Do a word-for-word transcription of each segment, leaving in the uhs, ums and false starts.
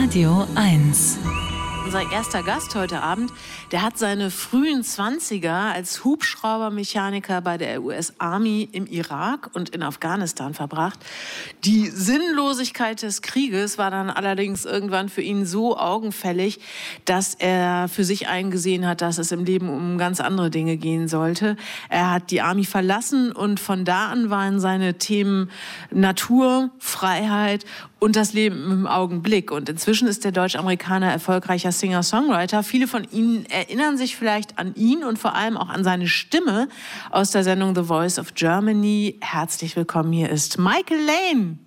Radio eins. Unser erster Gast heute Abend, der hat seine frühen Zwanziger als Hubschraubermechaniker bei der U S Army im Irak und in Afghanistan verbracht. Die Sinnlosigkeit des Krieges war dann allerdings irgendwann für ihn so augenfällig, dass er für sich eingesehen hat, dass es im Leben um ganz andere Dinge gehen sollte. Er hat die Army verlassen und von da an waren seine Themen Natur, Freiheit und das Leben im Augenblick. Und inzwischen ist der Deutsch-Amerikaner erfolgreicher Singer-Songwriter. Viele von Ihnen erinnern sich vielleicht an ihn und vor allem auch an seine Stimme aus der Sendung The Voice of Germany. Herzlich willkommen, hier ist Michael Lane.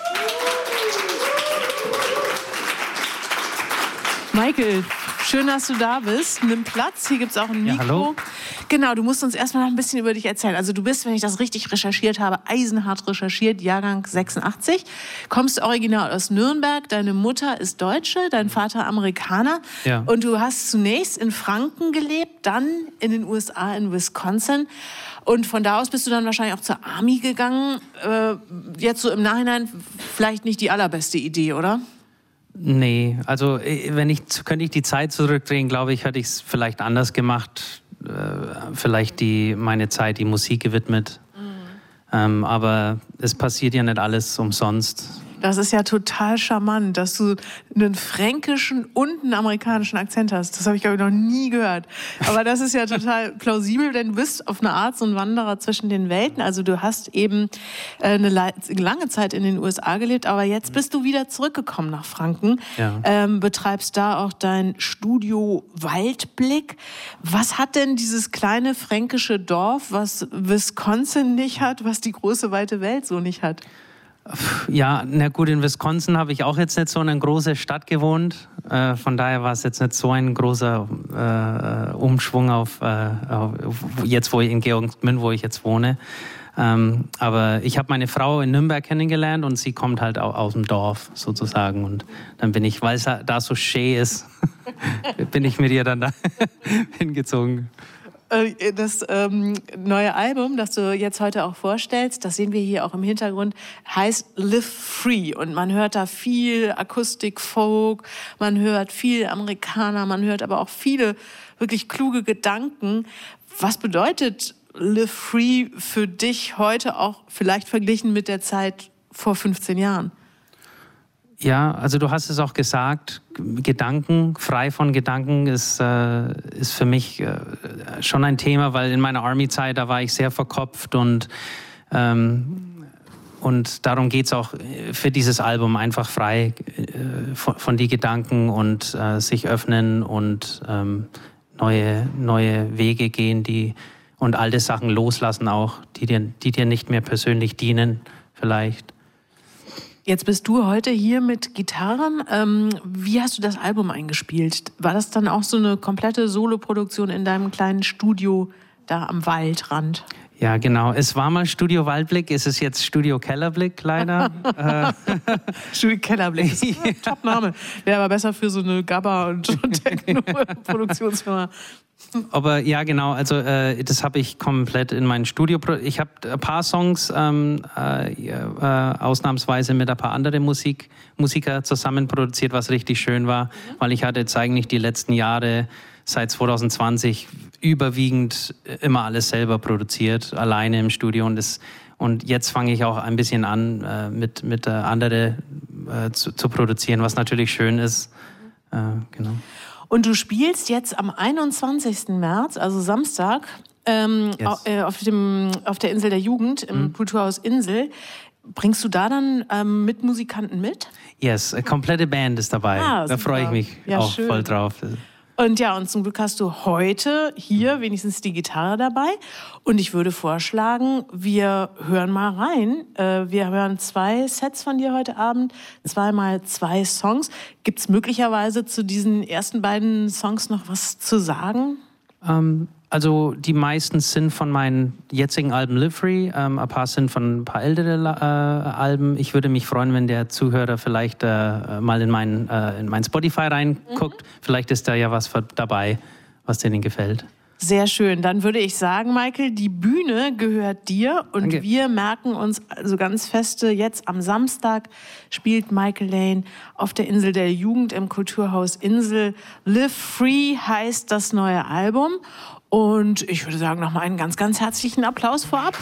Michael, schön, dass du da bist. Nimm Platz, hier gibt es auch ein Mikro. Ja, hallo. Genau, du musst uns erstmal noch ein bisschen über dich erzählen. Also du bist, wenn ich das richtig recherchiert habe, eisenhart recherchiert, Jahrgang sechsundachtzig. Kommst original aus Nürnberg, deine Mutter ist Deutsche, dein Vater Amerikaner. Ja. Und du hast zunächst in Franken gelebt, dann in den U S A, in Wisconsin. Und von da aus bist du dann wahrscheinlich auch zur Army gegangen. Äh, jetzt so im Nachhinein vielleicht nicht die allerbeste Idee, oder? Nee, also wenn ich, könnte ich die Zeit zurückdrehen, glaube ich, hätte ich es vielleicht anders gemacht. Äh, vielleicht die, meine Zeit, die Musik gewidmet. Mhm. Ähm, aber es passiert ja nicht alles umsonst. Das ist ja total charmant, dass du einen fränkischen und einen amerikanischen Akzent hast. Das habe ich, glaube ich, noch nie gehört. Aber das ist ja total plausibel, denn du bist auf eine Art so ein Wanderer zwischen den Welten. Also du hast eben eine lange Zeit in den U S A gelebt, aber jetzt bist du wieder zurückgekommen nach Franken. Ja. Ähm, betreibst da auch dein Studio Waldblick. Was hat denn dieses kleine fränkische Dorf, was Wisconsin nicht hat, was die große, weite Welt so nicht hat? Ja, na gut, in Wisconsin habe ich auch jetzt nicht so in einer großen Stadt gewohnt. Äh, von daher war es jetzt nicht so ein großer äh, Umschwung auf, äh, auf jetzt, wo ich in Georgendsmünd, wo ich jetzt wohne. Ähm, aber ich habe meine Frau in Nürnberg kennengelernt und sie kommt halt auch aus dem Dorf sozusagen. Und dann bin ich, weil es da so schön ist, bin ich mit ihr dann da hingezogen. Das ähm, neue Album, das du jetzt heute auch vorstellst, das sehen wir hier auch im Hintergrund, heißt Live Free. Und man hört da viel Akustik, Folk, man hört viel Amerikaner, man hört aber auch viele wirklich kluge Gedanken. Was bedeutet Live Free für dich heute auch vielleicht verglichen mit der Zeit vor fünfzehn Jahren? Ja, also du hast es auch gesagt, Gedanken, frei von Gedanken ist, äh, ist für mich äh, schon ein Thema, weil in meiner Army-Zeit, da war ich sehr verkopft und, ähm, und darum geht es auch für dieses Album, einfach frei äh, von, von die Gedanken und äh, sich öffnen und ähm, neue, neue Wege gehen die, und alte Sachen loslassen auch, die dir, die dir nicht mehr persönlich dienen vielleicht. Jetzt bist du heute hier mit Gitarren. Ähm, wie hast du das Album eingespielt? War das dann auch so eine komplette Soloproduktion in deinem kleinen Studio da am Waldrand? Ja, genau. Es war mal Studio Waldblick, es ist jetzt Studio Kellerblick leider. Studio Kellerblick, das ist ein Top-Name. Wäre aber besser für so eine Gabba- und Techno-Produktionsfirma. Aber ja, genau, also äh, das habe ich komplett in mein Studio. Ich habe ein paar Songs ähm, äh, äh, ausnahmsweise mit ein paar anderen Musik, Musiker zusammen produziert, was richtig schön war, mhm. weil ich hatte jetzt eigentlich die letzten Jahre seit zwanzig zwanzig überwiegend immer alles selber produziert, alleine im Studio. Und, das, und jetzt fange ich auch ein bisschen an, äh, mit, mit äh, anderen äh, zu, zu produzieren, was natürlich schön ist. Äh, genau. Und du spielst jetzt am einundzwanzigsten März, also Samstag, ähm, yes. auf, auf, dem, auf der Insel der Jugend, im mhm. Kulturhaus Insel. Bringst du da dann ähm, Mitmusikanten mit? Yes, eine komplette Band ist dabei. Ah, da freue ich mich ja, auch schön. voll drauf. Und ja, und zum Glück hast du heute hier wenigstens die Gitarre dabei. Und ich würde vorschlagen, wir hören mal rein. Wir hören zwei Sets von dir heute Abend, zweimal zwei Songs. Gibt es möglicherweise zu diesen ersten beiden Songs noch was zu sagen? Ähm, also die meisten sind von meinen jetzigen Alben Live Free, ähm, ein paar sind von ein paar älteren äh, Alben. Ich würde mich freuen, wenn der Zuhörer vielleicht äh, mal in mein, äh, in mein Spotify reinguckt. Mhm. Vielleicht ist da ja was dabei, was denen gefällt. Sehr schön. Dann würde ich sagen, Michael, die Bühne gehört dir und Danke. Wir merken uns also ganz feste, jetzt am Samstag spielt Michael Lane auf der Insel der Jugend im Kulturhaus Insel. Live Free heißt das neue Album. Und ich würde sagen, nochmal einen ganz, ganz herzlichen Applaus vorab.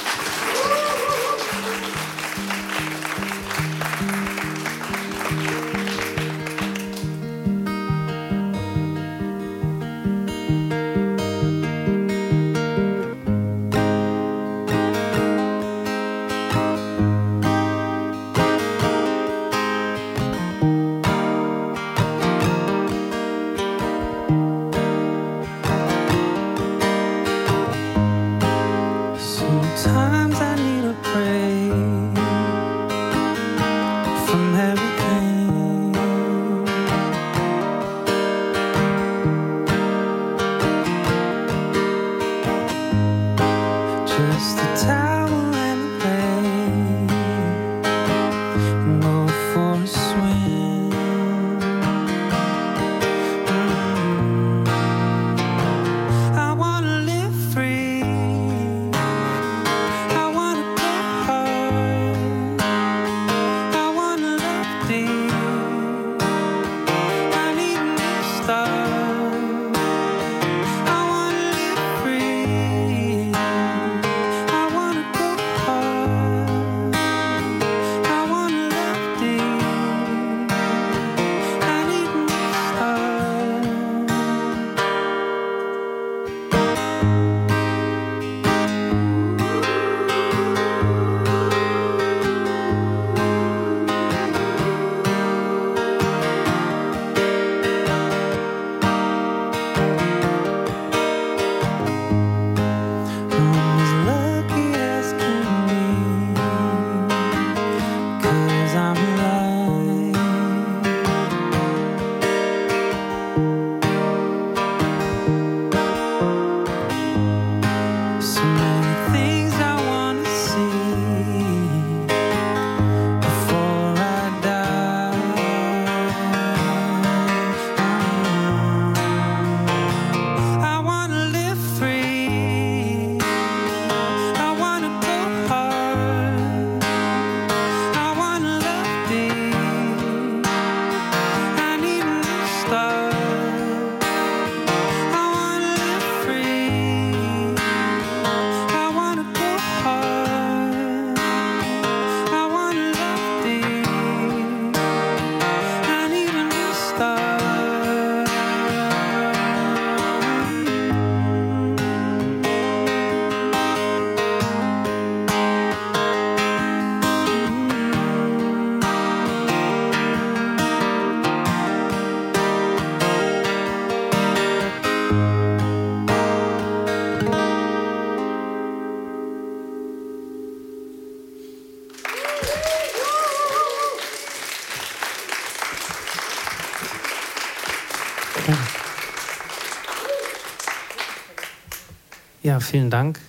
Ja, vielen Dank.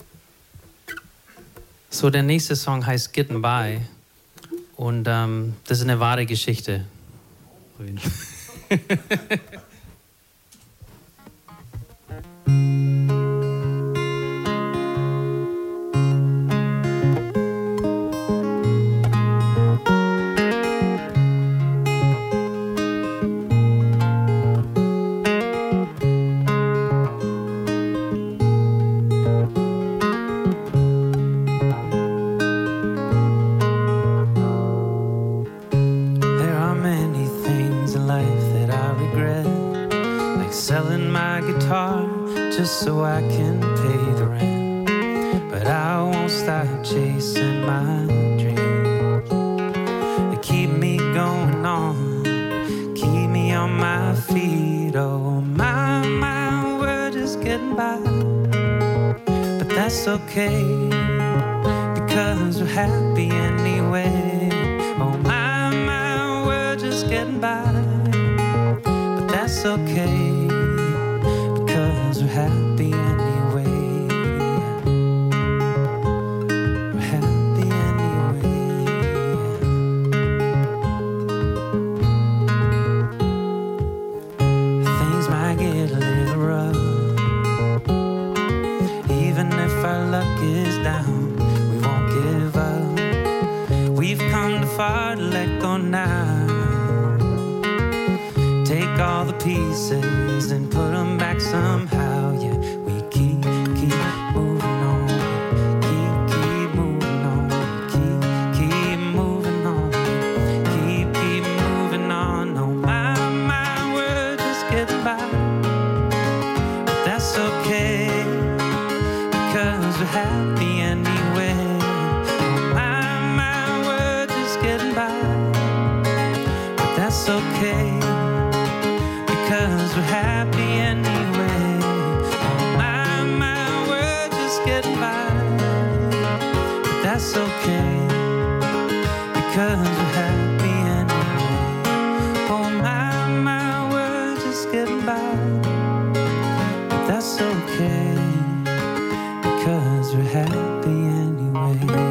So, der nächste Song heißt Getting By und ähm, das ist eine wahre Geschichte. So I can pay the rent, but I won't stop chasing my dreams. They keep me going on, keep me on my feet. Oh my, my, we're just getting by, but that's okay because we're happy anyway. Oh my, my, we're just getting by, but that's okay. We're happy anyway. We're happy anyway. Things might get a little rough, take all the pieces and put them back somehow. Yeah, we keep, keep moving on. Keep, keep moving on. Keep, keep moving on. Keep, keep moving on. No, my, my, we're just getting by. But that's okay, because we're happy anyway. Oh, my, my, we're just getting by. But that's okay, because we're happy anyway. Oh, my, my, we're just getting by. But that's okay, because we're happy anyway. Oh, my, my, we're just getting by. But that's okay, because we're happy anyway.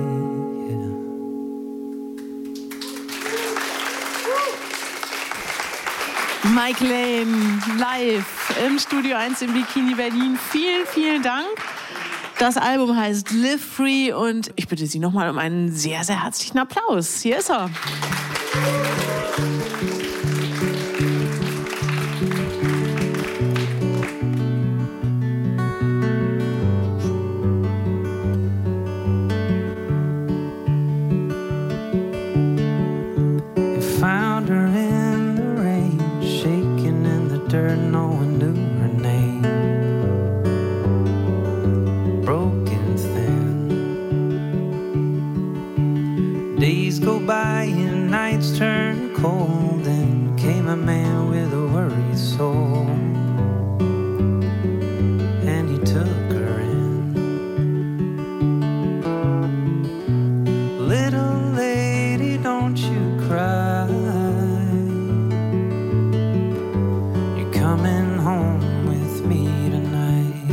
Mike Lane live im Studio eins im Bikini Berlin. Vielen, vielen Dank. Das Album heißt Live Free und ich bitte Sie nochmal um einen sehr, sehr herzlichen Applaus. Hier ist er. Found her in the rain, shaking in the dirt, no one knew her name. Broken thin. Days go by and nights turn cold, then came a man with a worried soul, and he took her in. Little lady, don't you cry. You're coming home with me tonight.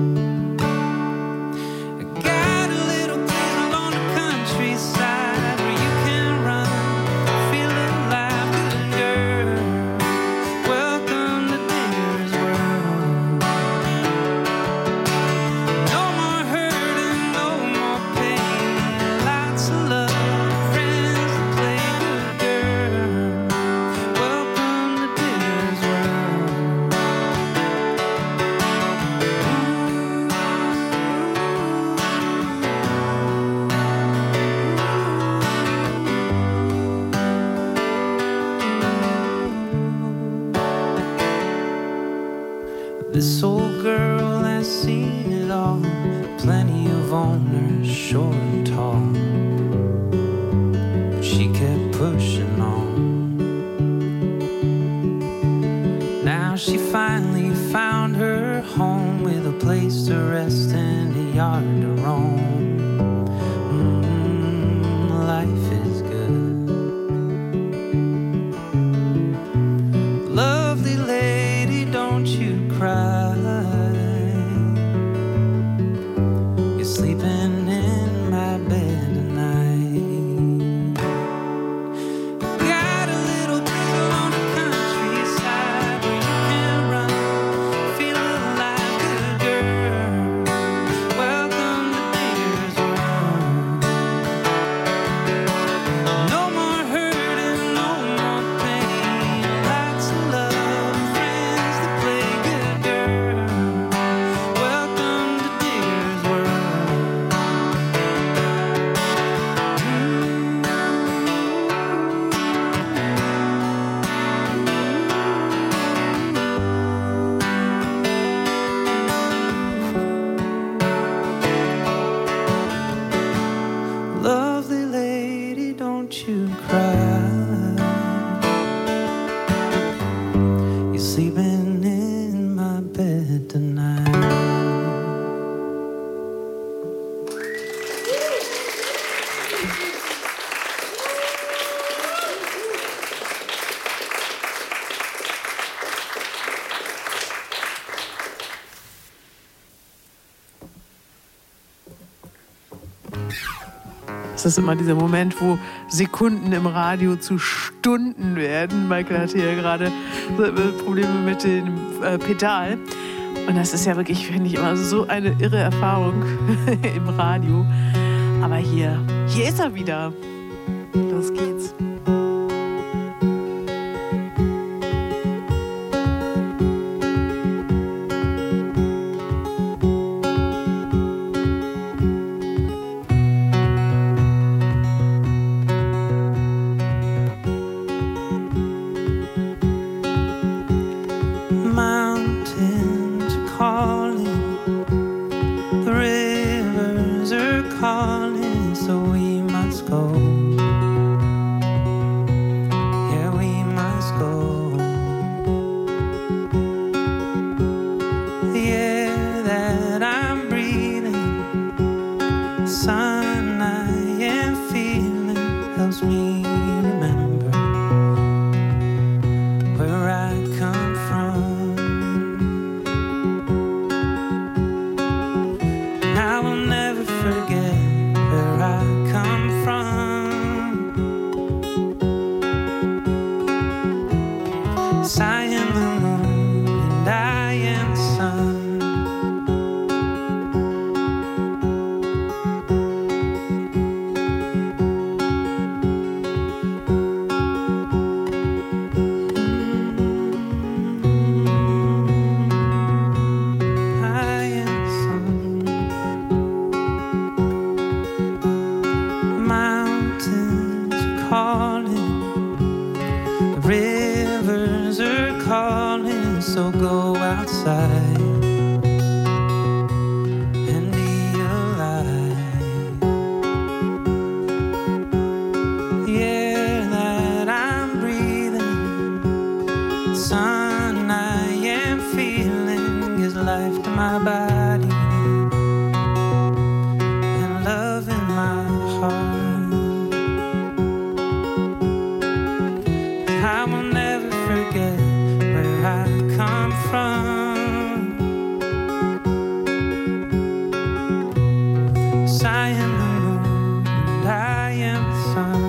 I got a little place along the countryside where you can run, feel alive, good girl. Welcome to Digger's World. No more hurting, no more pain, lots of love, friends to play, good girl. Welcome to Digger's World. This old girl has seen it all, plenty of owners, short and tall, but she kept pushing on. Now she finally found her home, with a place to rest and a yard to roam. Mm, life is good. Lovely lady, don't you cry. You're sleeping in my bed tonight. Got a little place on the countryside where you can run, feel alive, good girl. Welcome to Digger's World. No more hurting, no more pain, lots of love, friends to play, good girl. Welcome to Digger's World. Lovely lady, don't you cry. You're sleeping in my bed tonight. Das ist immer dieser Moment, wo Sekunden im Radio zu Stunden werden. Michael hatte ja gerade Probleme mit dem äh, Pedal. Und das ist ja wirklich, finde ich, immer so eine irre Erfahrung im Radio. Aber hier, hier ist er wieder. Los geht's. Yes, I am the moon and I am the sun. So go outside and be alive. The air that I'm breathing, the sun I am feeling, gives life to my body and love in my heart. I will never forget where I come from. Yes, I am the moon and I am the sun.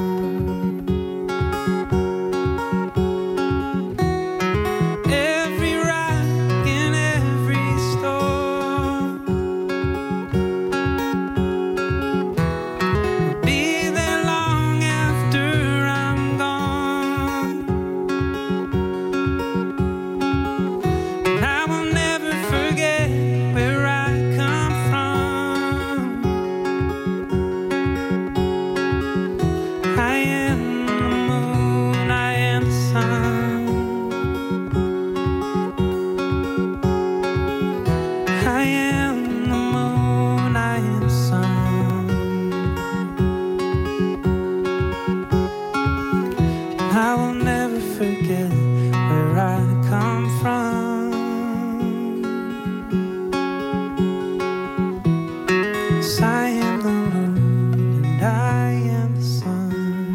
Every rock in every storm will be there long after I'm gone. I will never forget where I come from. I am the moon, I am the sun. I am the moon, I am the sun. I will never forget where I come from. Yes, I am the moon and I am the sun.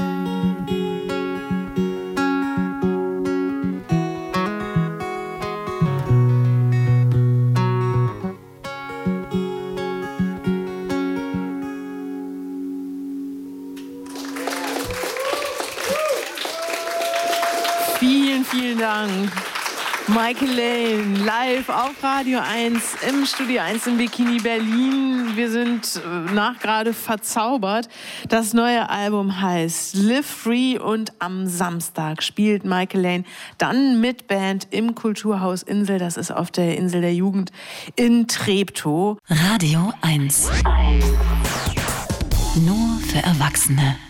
Vielen, vielen Dank. Michael Lane, live auf Radio eins, im Studio eins in Bikini Berlin. Wir sind nach gerade verzaubert. Das neue Album heißt Live Free und am Samstag spielt Michael Lane dann mit Band im Kulturhaus Insel. Das ist auf der Insel der Jugend in Treptow. Radio eins. Nur für Erwachsene.